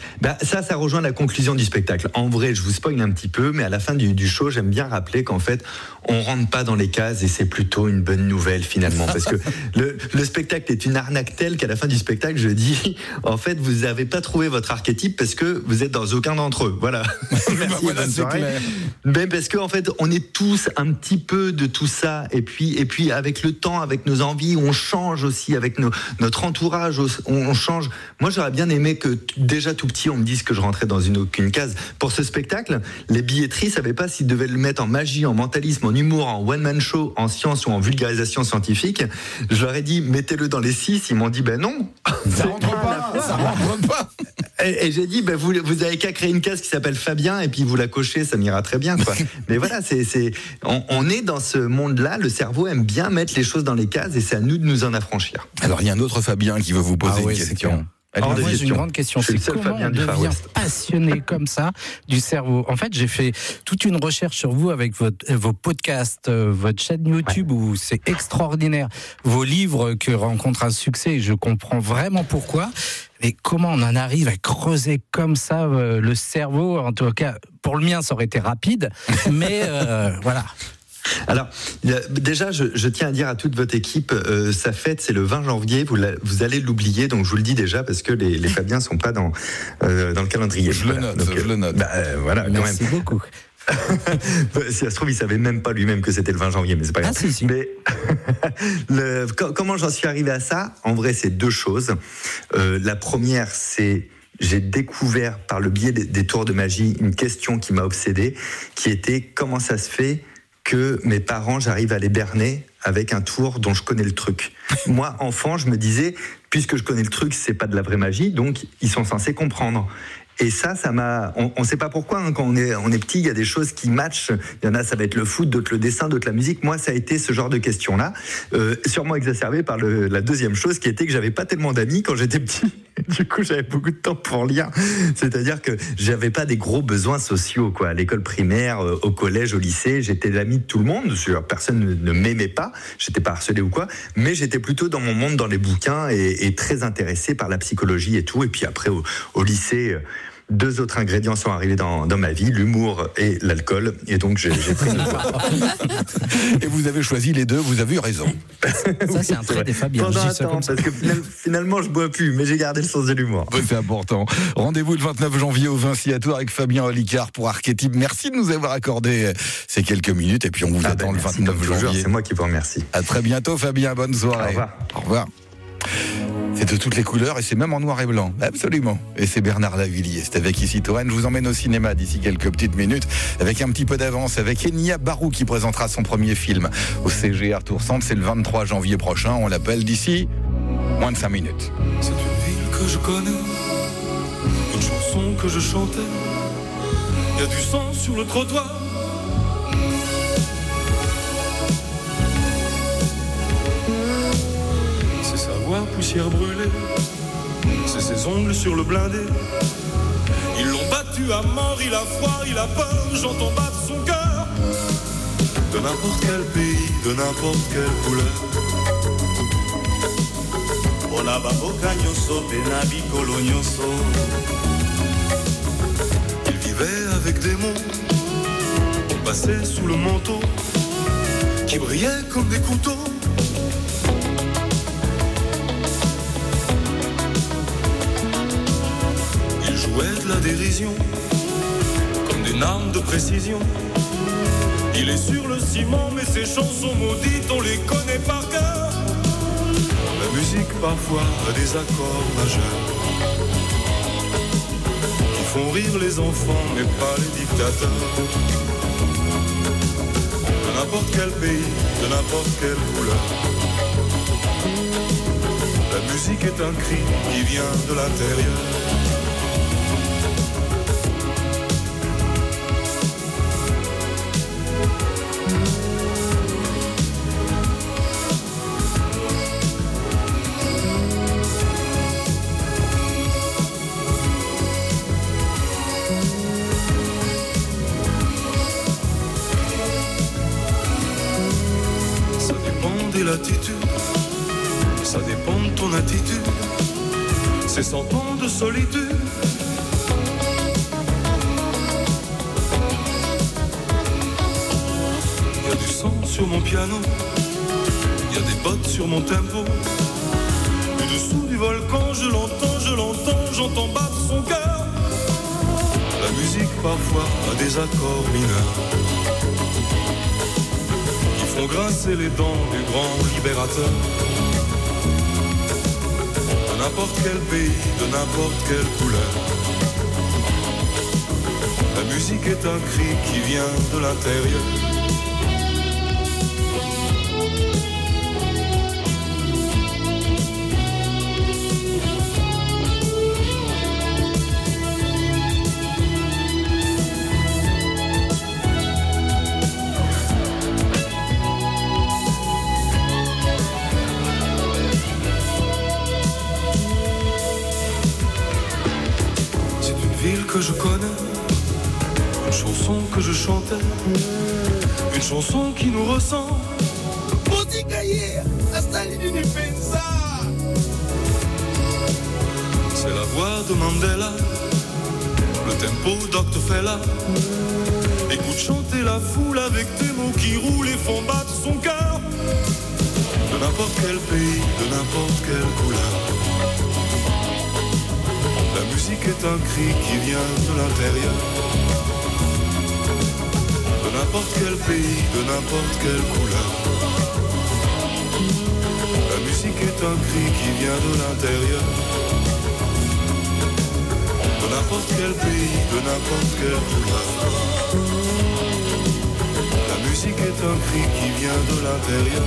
ça rejoint la conclusion du spectacle. En vrai, je vous spoil un petit peu, mais à la fin du show, j'aime bien rappeler qu'en fait, on rentre pas dans les cases et c'est plutôt une bonne nouvelle finalement, parce que le spectacle est une arnaque telle qu'à la fin du spectacle, je dis, en fait, vous n'avez pas trouvé votre archétype parce que vous êtes dans aucun d'entre eux. Voilà. Merci, voilà, c'est clair. Mais parce qu'en fait, on est tous un petit peu de tout ça, et puis avec le temps, avec nos envies, on change aussi avec notre entourage, on change. Moi, j'aurais bien aimé que déjà tout petit on me dise que je rentrais dans aucune case. Pour ce spectacle, les billetteries savaient pas s'ils devaient le mettre en magie, en mentalisme, en humour, en one-man show, en science ou en vulgarisation scientifique. Je leur ai dit mettez-le dans les 6, ils m'ont dit non. Ça rentre pas. Et j'ai dit vous avez qu'à créer une case qui s'appelle Fabien et puis vous la cochez, ça m'ira très bien quoi. Mais voilà, on est dans ce monde-là, le cerveau aime bien mettre les choses dans les cases et c'est à nous de nous en affranchir. Alors il y a un autre Fabien qui veut vous poser une question. Moi, j'ai une grande question, c'est comment on devient passionné comme ça du cerveau. En fait, j'ai fait toute une recherche sur vous avec vos podcasts, votre chaîne YouTube où c'est extraordinaire. Vos livres qui rencontrent un succès, je comprends vraiment pourquoi. Mais comment on en arrive à creuser comme ça le cerveau ? En tout cas, pour le mien, ça aurait été rapide, mais voilà. Alors, déjà, je tiens à dire à toute votre équipe, sa fête, c'est le 20 janvier, vous allez l'oublier, donc je vous le dis déjà, parce que les Fabiens ne sont pas dans le calendrier. Je le note. Voilà, merci beaucoup. Si ça se trouve, il savait même pas lui-même que c'était le 20 janvier, mais c'est pas grave. Si. Mais comment j'en suis arrivé à ça ? En vrai, c'est 2 choses. La première, c'est j'ai découvert par le biais des tours de magie une question qui m'a obsédé, qui était comment ça se fait que mes parents, j'arrive à les berner avec un tour dont je connais le truc. Moi, enfant, je me disais, puisque je connais le truc, c'est pas de la vraie magie, donc ils sont censés comprendre. Et ça m'a. On sait pas pourquoi, quand on est petit, il y a des choses qui matchent. Il y en a, ça va être le foot, d'autres le dessin, d'autres la musique. Moi, ça a été ce genre de questions-là, sûrement exacerbé par la deuxième chose, qui était que j'avais pas tellement d'amis quand j'étais petit. Du coup, j'avais beaucoup de temps pour lire. C'est-à-dire que j'avais pas des gros besoins sociaux, quoi. À l'école primaire, au collège, au lycée, j'étais l'ami de tout le monde. Personne ne m'aimait pas. J'étais pas harcelé ou quoi. Mais j'étais plutôt dans mon monde, dans les bouquins, et très intéressé par la psychologie et tout. Et puis après, au lycée, 2 autres ingrédients sont arrivés dans ma vie, l'humour et l'alcool. Et donc, j'ai pris une voie. Et vous avez choisi les 2, vous avez eu raison. Ça, c'est un trait des Fabiens. Pendant un temps, parce que finalement, je bois plus, mais j'ai gardé le sens de l'humour. C'est important. Rendez-vous le 29 janvier au Vinci à Tours avec Fabien Olicard pour Archétype. Merci de nous avoir accordé ces quelques minutes. Et puis, on vous attend le 29 janvier. C'est moi qui vous remercie. À très bientôt, Fabien. Bonne soirée. Au revoir. Au revoir. C'est de toutes les couleurs et c'est même en noir et blanc, absolument. Et c'est Bernard Lavilliers, c'est avec Ici Touraine. Je vous emmène au cinéma d'ici quelques petites minutes avec un petit peu d'avance, avec Enya Barou qui présentera son premier film au CGR Tours Centre. C'est le 23 janvier prochain, on l'appelle d'ici moins de 5 minutes. C'est une ville que je connais, une chanson que je chantais, il y a du sang sur le trottoir. C'est savoir pousser poussière brûlée, c'est ses ongles sur le blindé. Ils l'ont battu à mort, il a froid, il a peur, j'entends battre son cœur. De n'importe quel pays, de n'importe quelle couleur. Il vivait avec des mots qui passaient sous le manteau, qui brillaient comme des couteaux. Il jouait de la dérision comme d'une arme de précision. Il est sur le ciment, mais ses chansons maudites, on les connaît par cœur. La musique parfois a des accords majeurs qui font rire les enfants, mais pas les dictateurs. De n'importe quel pays, de n'importe quelle couleur. La musique est un cri qui vient de l'intérieur. Ça dépend de ton attitude. C'est 100 ans de solitude. Il y a du sang sur mon piano, il y a des bottes sur mon tempo. Du dessous du volcan, je l'entends, j'entends battre son cœur. La musique parfois a des accords mineurs font grincer les dents du grand libérateur. De n'importe quel pays, de n'importe quelle couleur. La musique est un cri qui vient de l'intérieur. Que je connais, une chanson que je chantais, une chanson qui nous ressemble. C'est la voix de Mandela, le tempo Dr. Fella. Écoute chanter la foule avec des mots qui roulent et font battre son cœur. De n'importe quel pays, de n'importe quelle couleur. La musique est un cri qui vient de l'intérieur. De n'importe quel pays, de n'importe quelle couleur. La musique est un cri qui vient de l'intérieur. De n'importe quel pays, de n'importe quelle couleur. La musique est un cri qui vient de l'intérieur.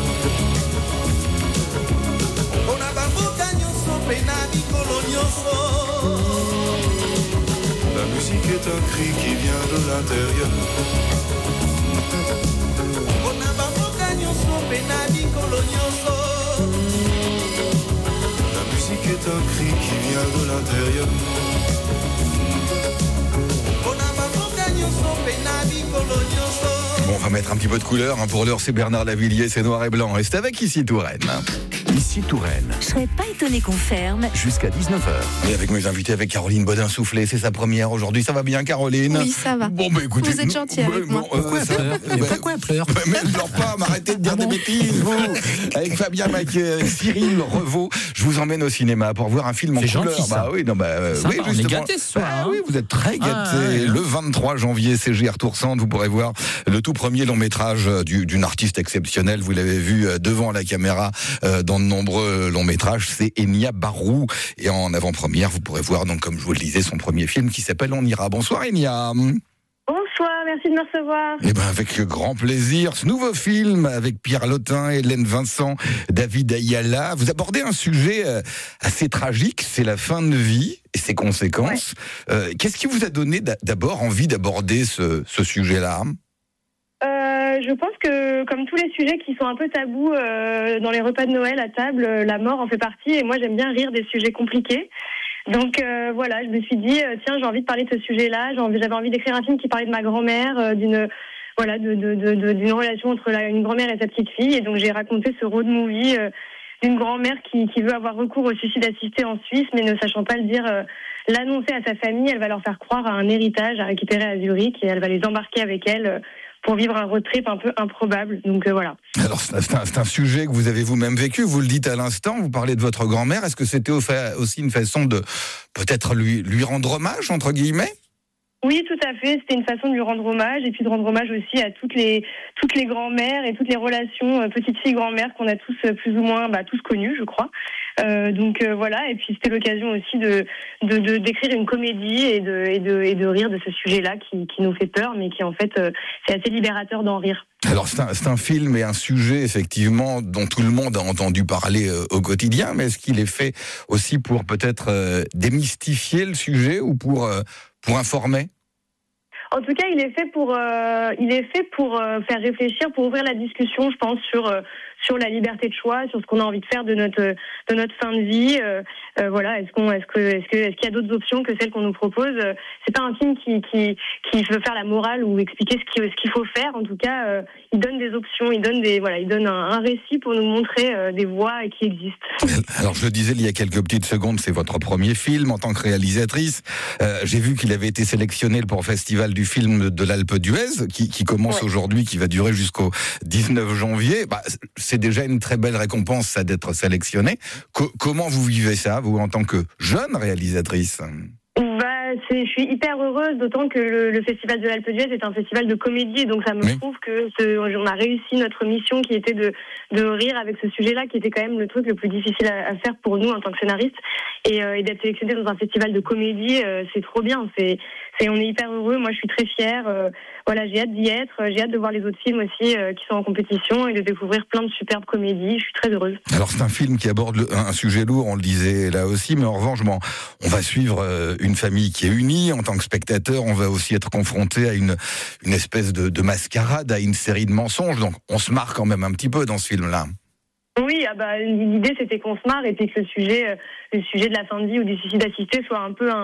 La musique est un cri qui vient de l'intérieur. La musique est un cri qui vient de l'intérieur. Bon, on va mettre un petit peu de couleur. Pour l'heure, c'est Bernard Lavilliers, c'est noir et blanc. Et c'est avec Ici Touraine. Ici Touraine. Je serais pas étonné qu'on ferme. Jusqu'à 19h. Et avec mes invités, avec Caroline Bodin-Soufflé, c'est sa première aujourd'hui. Ça va bien, Caroline? Oui, ça va. Bon, bah écoutez. Vous êtes gentille avec moi. Pourquoi elle pleure? Mais elle pleure pas, m'arrêtez de dire des bêtises, vous. Avec Fabien Maquet, avec Cyril Revaux, je vous emmène au cinéma pour voir un film en couleur. Gentil, ça. Bah oui, non, bah Sympa, oui, justement. on est gâtés ce soir. Bah, oui, vous êtes très gâtés. Le 23 janvier, CGR Tour-Centre, vous pourrez voir le tout premier long métrage d'une artiste exceptionnelle. Vous l'avez vu devant la caméra dans de nombreux longs métrages. C'est Enya Barrou. Et en avant-première, vous pourrez voir, donc, comme je vous le disais, son premier film qui s'appelle On ira. Bonsoir, Enya. Bonsoir, merci de me recevoir. Eh ben, avec grand plaisir. Ce nouveau film avec Pierre Lotin, Hélène Vincent, David Ayala. Vous abordez un sujet assez tragique, c'est la fin de vie et ses conséquences. Ouais. Qu'est-ce qui vous a donné d'abord envie d'aborder ce sujet-là ? Je pense que, comme tous les sujets qui sont un peu tabous dans les repas de Noël à table, la mort en fait partie. Et moi, j'aime bien rire des sujets compliqués. Donc voilà, je me suis dit, tiens, j'ai envie de parler de ce sujet-là. J'avais envie d'écrire un film qui parlait de ma grand-mère, d'une relation entre une grand-mère et sa petite fille. Et donc j'ai raconté ce road movie d'une grand-mère qui veut avoir recours au suicide assisté en Suisse, mais ne sachant pas le dire, l'annoncer à sa famille. Elle va leur faire croire à un héritage à récupérer à Zurich et elle va les embarquer avec elle pour vivre un road trip un peu improbable. Donc voilà. Alors c'est un sujet que vous avez vous-même vécu, vous le dites à l'instant, vous parlez de votre grand-mère. Est-ce que c'était aussi une façon de peut-être lui rendre hommage, entre guillemets ? Oui, tout à fait. C'était une façon de lui rendre hommage et puis de rendre hommage aussi à toutes les grand-mères et toutes les relations petite fille grand-mère qu'on a tous plus ou moins tous connues, je crois. Donc voilà. Et puis c'était l'occasion aussi d'écrire une comédie et de rire de ce sujet-là qui nous fait peur, mais qui en fait c'est assez libérateur d'en rire. Alors c'est un film et un sujet effectivement dont tout le monde a entendu parler au quotidien, mais est-ce qu'il est fait aussi pour peut-être démystifier le sujet ou pour informer ? En tout cas, il est fait pour faire réfléchir, pour ouvrir la discussion, je pense, sur la liberté de choix, sur ce qu'on a envie de faire de notre fin de vie. Voilà, est-ce qu'il y a d'autres options que celles qu'on nous propose ? C'est pas un film qui veut faire la morale ou expliquer ce qu'il faut faire. En tout cas, il donne des options, il donne un récit pour nous montrer des voies qui existent. Alors je le disais il y a quelques petites secondes, c'est votre premier film en tant que réalisatrice. J'ai vu qu'il avait été sélectionné pour le festival du film de l'Alpe d'Huez, qui commence aujourd'hui, qui va durer jusqu'au 19 janvier. C'est déjà une très belle récompense, ça, d'être sélectionné. Comment vous vivez ça, vous, en tant que jeune réalisatrice ? Je suis hyper heureuse, d'autant que le festival de l'Alpe d'Huez est un festival de comédie, donc ça me prouve que on a réussi notre mission qui était de rire avec ce sujet-là, qui était quand même le truc le plus difficile à faire pour nous en tant que scénaristes, et d'être sélectionné dans un festival de comédie, c'est trop bien. On est hyper heureux. Moi, je suis très fière. Voilà, j'ai hâte d'y être. J'ai hâte de voir les autres films aussi qui sont en compétition et de découvrir plein de superbes comédies. Je suis très heureuse. Alors, c'est un film qui aborde un sujet lourd, on le disait là aussi, mais en revanche, on va suivre une famille qui est unie. En tant que spectateur, on va aussi être confronté à une espèce de mascarade, à une série de mensonges. Donc, on se marre quand même un petit peu dans ce film-là. Oui, l'idée c'était qu'on se marre et puis que le sujet de la fin de vie ou du suicide assisté soit un peu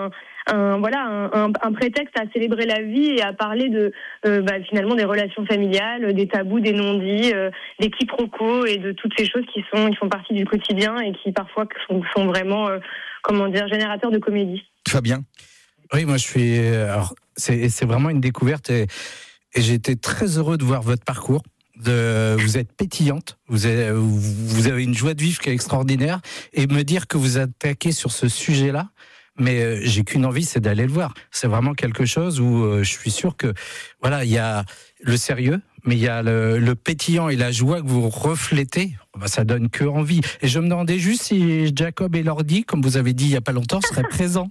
un prétexte à célébrer la vie et à parler de finalement des relations familiales, des tabous, des non-dits, des quiproquos et de toutes ces choses qui font partie du quotidien et qui parfois sont vraiment générateurs de comédie. Fabien ? Oui, moi c'est vraiment une découverte et j'ai été très heureux de voir votre parcours. Vous êtes pétillante, vous avez une joie de vivre qui est extraordinaire, et me dire que vous attaquez sur ce sujet-là, mais j'ai qu'une envie, c'est d'aller le voir. C'est vraiment quelque chose où je suis sûr que il y a le sérieux, mais il y a le pétillant et la joie que vous reflétez. Ça donne que envie. Et je me demandais juste si Jacob Elordi, comme vous avez dit il y a pas longtemps, seraient présents.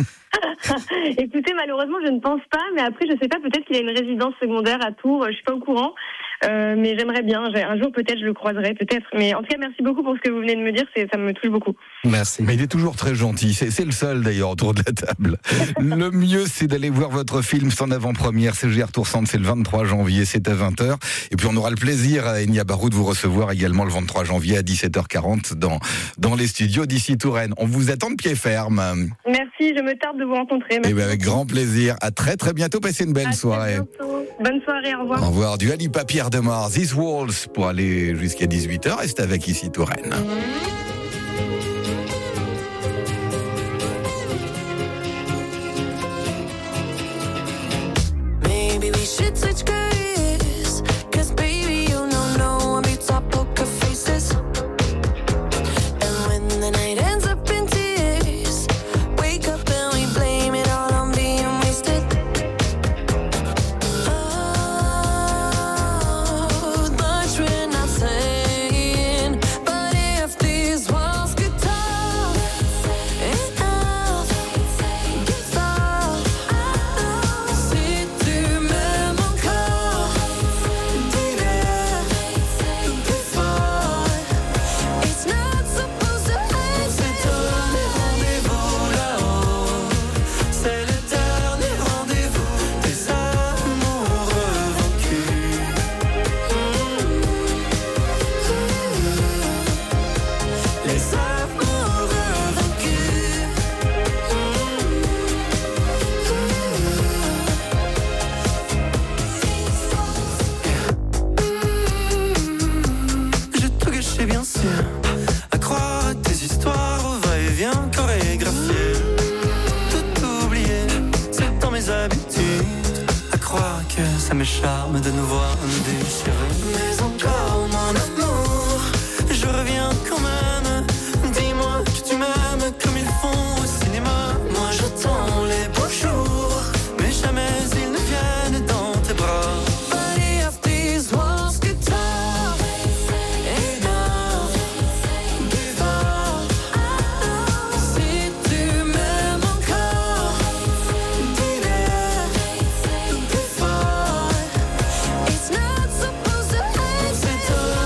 Écoutez, malheureusement, je ne pense pas, mais après, je sais pas, peut-être qu'il a une résidence secondaire à Tours, je suis pas au courant, mais j'aimerais bien, un jour peut-être je le croiserai, peut-être, mais en tout cas, merci beaucoup pour ce que vous venez de me dire, ça me touche beaucoup. Merci. Mais il est toujours très gentil, c'est le seul d'ailleurs autour de la table. Le mieux, c'est d'aller voir votre film, c'est en avant-première, CGR Tour Centre, c'est le 23 janvier, c'est à 20h, et puis on aura le plaisir à Enya Barou de vous recevoir également le 23 janvier à 17h40 dans les studios d'ici Touraine. On vous attend de pied ferme. Merci, je me tarde de vous rencontrer. Et avec grand plaisir. À très très bientôt. Passez une belle soirée. Bonne soirée, au revoir. Au revoir. Du Alipa Pierre Demar, These Walls pour aller jusqu'à 18h. Reste avec ici Touraine. Maybe we should switch careers, 'cause baby you know I'm top poker faces. And when the night ends up in tears, wake up and we blame it all on being wasted. Oh, much we're not saying, but if these réussir à croire à tes histoires au va-et-vient chorégraphié. Tout oublier, c'est dans mes habitudes. À croire que ça me charme de nous voir nous déchirer. Mais encore